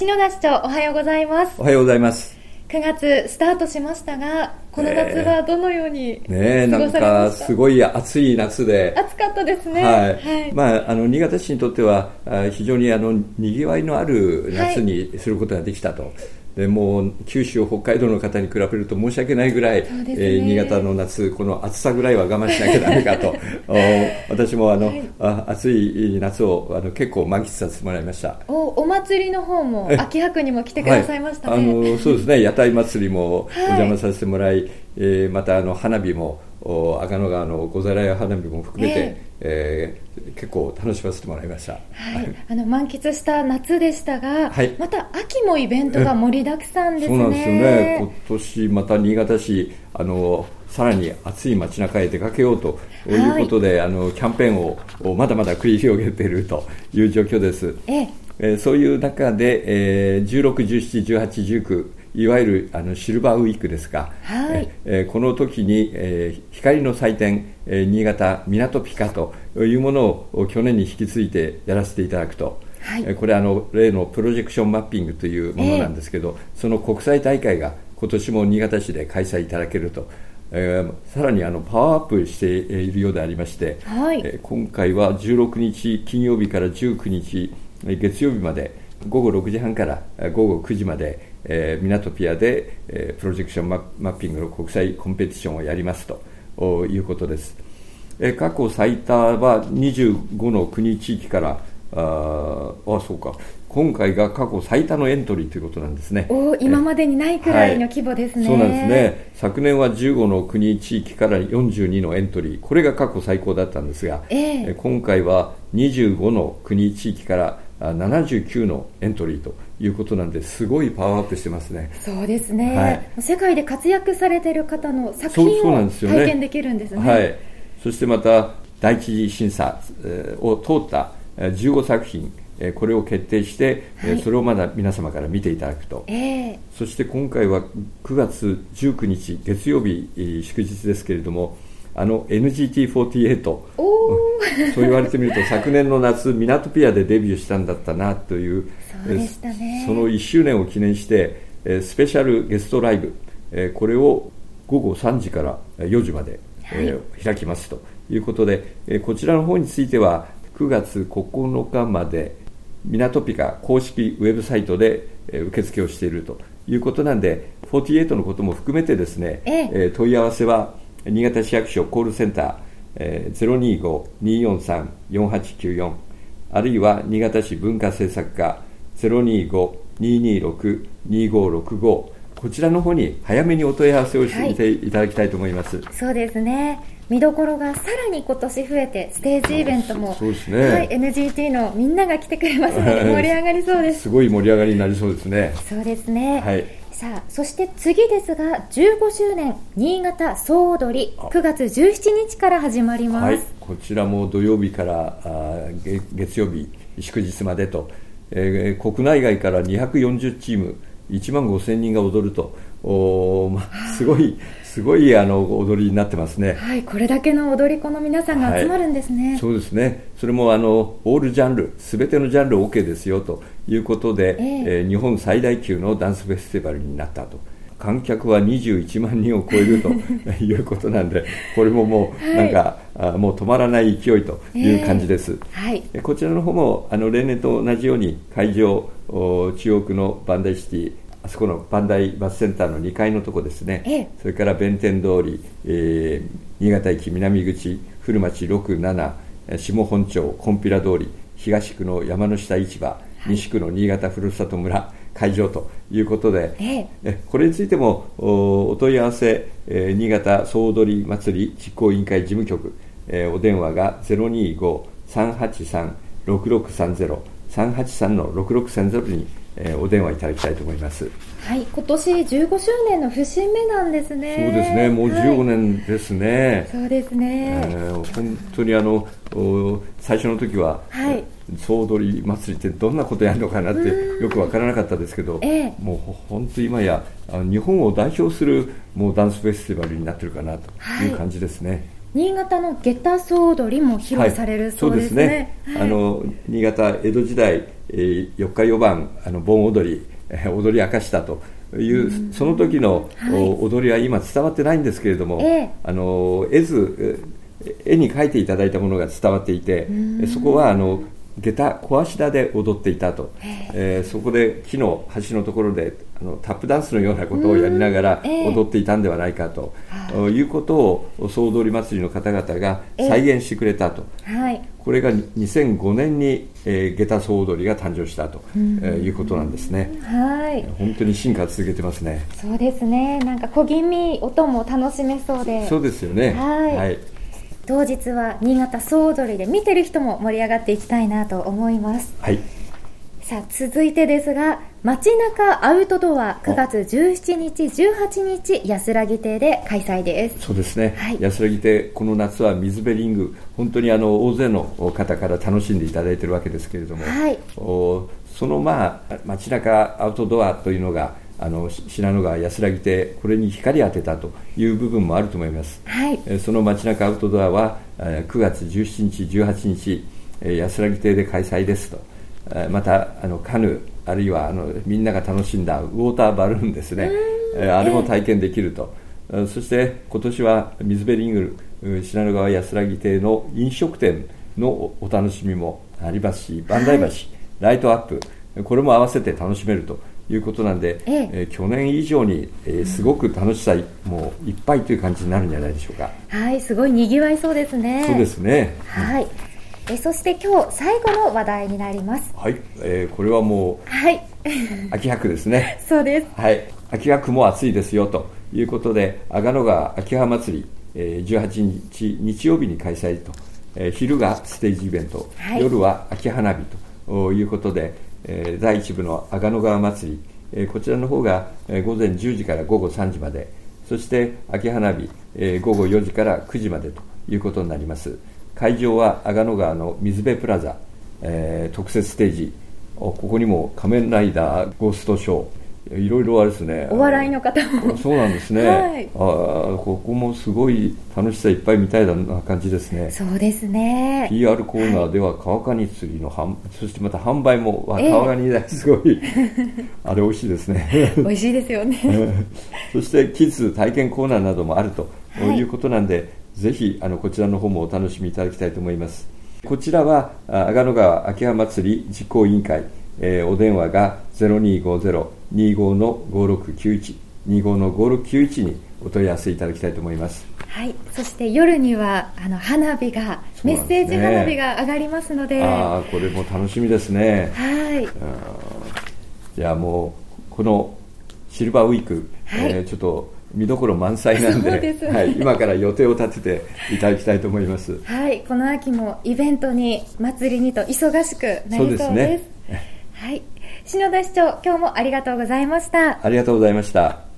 篠田市長、おはようございます。 おはようございます。 9月スタートしましたが、この夏はどのように過ごされました？ なんかすごい暑い夏で、 暑かったですね。 はい。新潟市にとっては非常ににぎわいのある夏にすることができたと。でもう九州、北海道の方に比べると申し訳ないぐらい、新潟の夏、この暑さぐらいは我慢しなきゃダメかと私も暑い夏を結構満喫させてもらいました。 お祭りの方も秋葉区にも来てくださいましたね。 そうですね、屋台祭りもお邪魔させてもらい、また花火も阿賀野川の小皿屋花火も含めて、結構楽しませてもらいました。 満喫した夏でしたが、また秋もイベントが盛りだくさんですね。 そうなんですよね。今年また新潟市さらに暑い街中へ出かけようということで、キャンペーンをまだまだ繰り広げているという状況です。そういう中で、16、17、18、19いわゆるシルバーウィークですが、この時に、光の祭典、新潟港ピカというものを去年に引き継いでやらせていただくと、これ例のプロジェクションマッピングというものなんですけど、その国際大会が今年も新潟市で開催いただけると、さらにパワーアップしているようでありまして、今回は16日金曜日から19日月曜日まで午後6時半から午後9時まで港ピアでプロジェクションマッピングの国際コンペティションをやりますということです。過去最多は25の国地域からそうか、今回が過去最多のエントリーということなんですね。 今までにないくらいの規模ですね。 そうなんですね。昨年は15の国地域から42のエントリー、これが過去最高だったんですが、今回は25の国地域から79のエントリーということなんで、すごいパワーアップしてますね。 そうですね、世界で活躍されている方の作品を体験できるんですね。 そしてまた第一次審査を通った15作品、これを決定して、それをまだ皆様から見ていただくと、そして今回は9月19日月曜日祝日ですけれども、NGT48 そう言われてみると昨年の夏港ピアでデビューしたんだったなという、その1周年を記念してスペシャルゲストライブ、これを午後3時から4時まで、開きますということで、こちらの方については9月9日まで港ピカ公式ウェブサイトで受付をしているということなんで、48のことも含めてですね、問い合わせは新潟市役所コールセンター 025-243-4894 あるいは新潟市文化政策課 025-226-2565 こちらの方に早めにお問い合わせをしていただきたいと思います。 そうですね、見どころがさらに今年増えて、ステージイベントも、NGT のみんなが来てくれますので盛り上がりそうです。 すごい盛り上がりになりそうですね。 そうですね、さあ、そして次ですが15周年新潟総踊り9月17日から始まります。 こちらも土曜日から月曜日祝日までと、国内外から240チーム1万5000人が踊ると、すごい踊りになってますね。 これだけの踊り子の皆さんが集まるんですね。 そうですね。それもオールジャンル、すべてのジャンル OK ですよということで、日本最大級のダンスフェスティバルになったと。観客は21万人を超えるということなんで、これももうなんか、もう止まらない勢いという感じです。こちらの方も例年と同じように会場中央区のバンダイシティ、あそこのバンダイバスセンターの2階のとこですね、それから弁天通り、新潟駅南口、古町6、7、下本町、金平通り、東区の山の下市場、西区の新潟ふるさと村会場ということで、これについてもお問い合わせ、新潟総踊り祭り実行委員会事務局、お電話が 025-383-6630 383-6630 にお電話いただきたいと思います。 今年15周年の節目なんですね。 そうですね、もう15年ですね。 そうですね、 本当に最初の時は、総踊り祭りってどんなことやるのかなってよく分からなかったですけど、もう本当今や日本を代表するもうダンスフェスティバルになってるかなという感じですね。 新潟の下駄総踊りも披露されるそうですね。 新潟江戸時代 4日4晩盆踊り踊り明かしたというその時の踊りは今伝わってないんですけれども、絵に描いていただいたものが伝わっていて、そこは下駄小足田で踊っていたと、そこで木の橋のところでタップダンスのようなことをやりながら踊っていたんではないかと、いうことを総踊り祭りの方々が再現してくれたと、これが2005年に下駄総踊りが誕生したということなんですね。本当に進化続けてますね。 そうですね。なんか小気味音も楽しめそうで。 そうですよね。 当日は新潟総踊りで見てる人も盛り上がっていきたいなと思います。さあ続いてですが、街中アウトドア9月17日18日安らぎ亭で開催です。 そうですね、安らぎ亭、この夏は水辺リング、本当に大勢の方から楽しんでいただいているわけですけれども、その街中アウトドアというのが信濃川安らぎ亭、これに光当てたという部分もあると思います。その街中アウトドアは9月17日18日安らぎ亭で開催ですと。またカヌー、あるいはみんなが楽しんだウォーターバルーンですね、あれも体験できると。そして今年は水辺リング信濃川安らぎ亭の飲食店のお楽しみもありますし、磐梯橋、ライトアップ、これも合わせて楽しめるということなんで、去年以上に、すごく楽しさもういっぱいという感じになるんじゃないでしょうか。 すごいにぎわいそうですね。 そうですね。 そして今日最後の話題になります。 これはもう、秋白ですね。 そうです。 秋白も暑いですよということで、阿賀野川秋葉祭り、18日日曜日に開催と、昼がステージイベント、夜は秋花火ということで、第1部の阿賀野川祭り、こちらの方が午前10時から午後3時まで、そして秋花火、午後4時から9時までということになります。会場は阿賀野川の水辺プラザ、特設ステージ、ここにも仮面ライダーゴーストショー、いろいろあれですね、 お笑いの方もそうなんですね、ここもすごい楽しさいっぱいみたいな感じですね。 そうですね。 PR コーナーでは川カニ釣りのそしてまた販売も、川カニですごいあれ美味しいですね美味しいですよねそしてキッズ体験コーナーなどもあるということなんで、ぜひこちらの方もお楽しみいただきたいと思います。こちらは阿賀野川秋葉祭り実行委員会、お電話が 0250-25-5691 25-5691にお問い合わせいただきたいと思います。 そして夜には花火が、メッセージ花火が上がりますので、 これも楽しみですね。いや、もうこのシルバーウィーク、ちょっと見どころ満載なんで、今から予定を立てていただきたいと思います。 この秋もイベントに祭りにと忙しくなりそうです。そうですね。篠田市長、今日もありがとうございました。 ありがとうございました。